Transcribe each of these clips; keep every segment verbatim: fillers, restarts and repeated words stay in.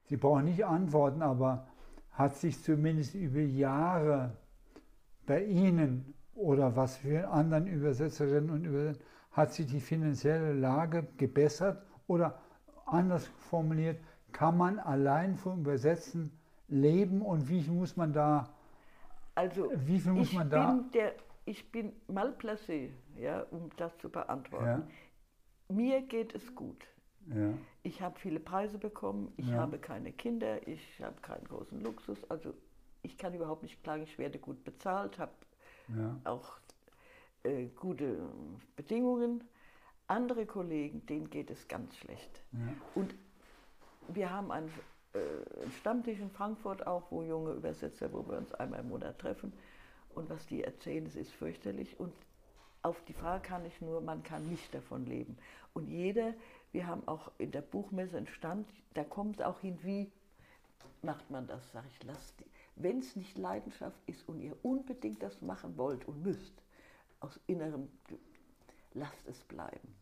Sie brauchen nicht antworten, aber hat sich zumindest über Jahre bei Ihnen oder was für anderen Übersetzerinnen und Übersetzern, hat sich die finanzielle Lage gebessert oder anders formuliert, kann man allein vom Übersetzen leben und wie viel muss man da, Also wie viel muss ich man da? bin, der, ich bin mal placé, ja, um das zu beantworten. Ja, Mir geht es gut. ja, Ich habe viele Preise bekommen, ich ja, habe keine Kinder, ich habe keinen großen Luxus. Also ich kann überhaupt nicht klagen, ich werde gut bezahlt, habe ja, auch äh, gute Bedingungen. Andere Kollegen, denen geht es ganz schlecht. ja, Und wir haben einen, äh, einen Stammtisch in Frankfurt auch, wo junge Übersetzer, wo wir uns einmal im Monat treffen. Und was die erzählen, das ist fürchterlich. Und auf die Frage kann ich nur, man kann nicht davon leben. Und jeder, wir haben auch in der Buchmesse einen Stand, da kommt es auch hin, wie macht man das, sage ich, lasst die. Wenn es nicht Leidenschaft ist und ihr unbedingt das machen wollt und müsst, aus innerem, lasst es bleiben.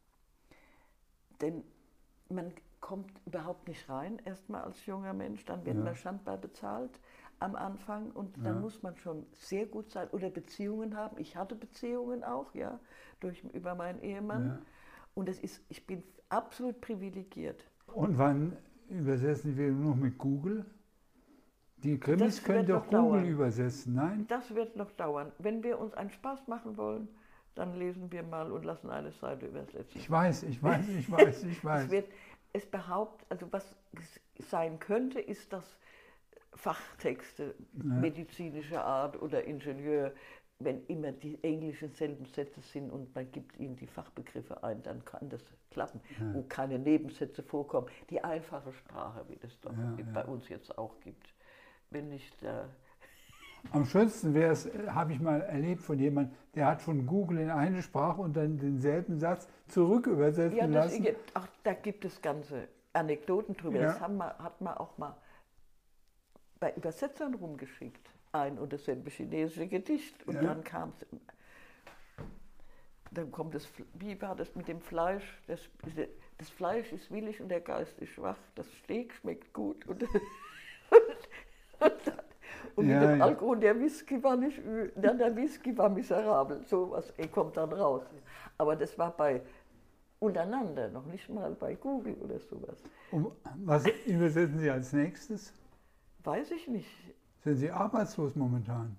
Denn man kommt überhaupt nicht rein, erstmal als junger Mensch, dann wird ja, man schandbar bezahlt am Anfang und dann ja, muss man schon sehr gut sein oder Beziehungen haben. Ich hatte Beziehungen auch, ja, durch, über meinen Ehemann ja. und es ist, ich bin absolut privilegiert. Und wann übersetzen wir nur noch mit Google? Die Krimis Das können wird doch noch Google dauern. übersetzen, nein? Das wird noch dauern. Wenn wir uns einen Spaß machen wollen, dann lesen wir mal und lassen eine Seite übersetzen. Ich weiß, ich weiß, ich weiß, ich Es weiß. wird, es behauptet, also was sein könnte, ist, dass Fachtexte Ja, medizinischer Art oder Ingenieur, wenn immer die englischen selben Sätze sind und man gibt ihnen die Fachbegriffe ein, dann kann das klappen, ja, wo keine Nebensätze vorkommen. Die einfache Sprache, wie das doch ja, bei ja. uns jetzt auch gibt. Wenn nicht äh, Am schönsten wäre es, habe ich mal erlebt von jemandem, der hat von Google in eine Sprache und dann denselben Satz zurück übersetzen ja, das, lassen. ach, da gibt es ganze Anekdoten drüber. Ja, Das haben wir, hat man auch mal bei Übersetzern rumgeschickt. Ein und dasselbe chinesische Gedicht. Und ja, dann kam es, dann kommt das, wie war das mit dem Fleisch? Das, das Fleisch ist willig und der Geist ist schwach. Das Steak schmeckt gut. Und, und, und mit ja, dem ja. Alkohol, der Whisky war nicht übel. Dann der Whisky war miserabel. So was kommt dann raus. Aber das war bei untereinander, noch nicht mal bei Google oder sowas. Und was übersetzen Sie als nächstes? Weiß ich nicht. Sind Sie arbeitslos momentan?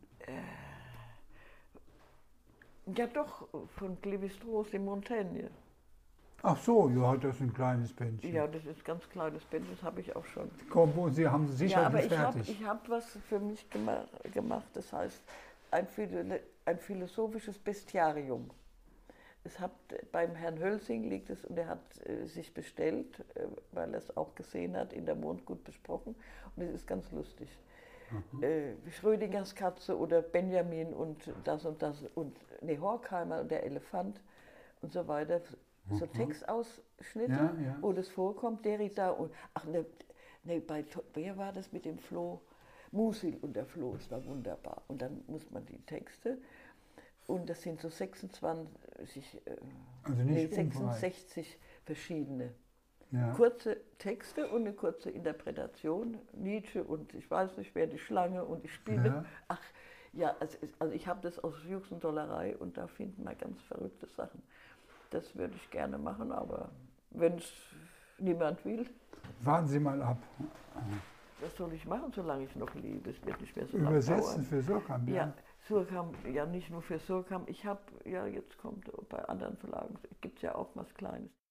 Ja doch, von Lévi-Strauss in Montaigne. Ach so, ja, das ist ein kleines Bändchen. Ja, das ist ein ganz kleines Band, das habe ich auch schon. Komm, und Sie haben es sicher Ja, aber nicht ich habe fertig. ich hab was für mich gema gemacht, das heißt ein, Philo ein philosophisches Bestiarium. Es hat, beim Herrn Hölsing liegt es und er hat äh, sich bestellt, äh, weil er es auch gesehen hat, in der Mondgut besprochen und es ist ganz lustig. Mhm. Äh, Schrödingers Katze oder Benjamin und das und das und ne, Horkheimer und der Elefant und so weiter. So Mhm. Textausschnitte, Ja, ja. wo das vorkommt, Derrida und, ach ne, ne, bei, wer war das mit dem Floh? Musil und der Floh, es war wunderbar. Und dann muss man die Texte, und das sind so sechsundzwanzig, äh, Also nee, nicht umfangreich. sechsundsechzig verschiedene Ja. kurze Texte und eine kurze Interpretation. Nietzsche und ich weiß nicht wer, die Schlange und ich spiele. Ja. Ach ja, also, also ich habe das aus Juxendollerei und da finden wir ganz verrückte Sachen. Das würde ich gerne machen, aber wenn es niemand will, Warten Sie mal ab. was soll ich machen, solange ich noch lebe? Es wird nicht mehr so lange Übersetzen dauern. für Surkamp, ja. Ja, Surkamp, ja nicht nur für Surkamp. Ich habe, ja jetzt kommt bei anderen Verlagen, gibt es ja auch was Kleines.